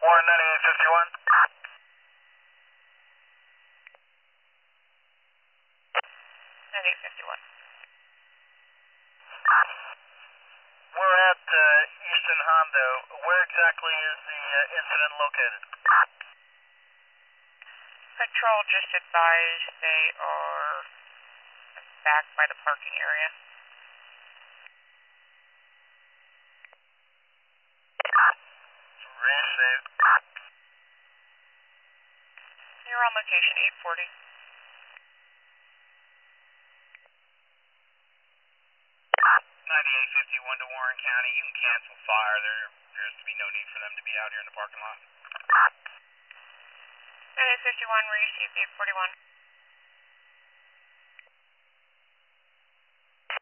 Warren 9851. 9851. We're at Easton Hondo. Where exactly is the incident located? Patrol just advised they are back by the parking area. Received. You're on location 840. 9851 to Warren County. You can cancel fire. There appears to be no need for them to be out here in the parking lot. 9851, we received 841.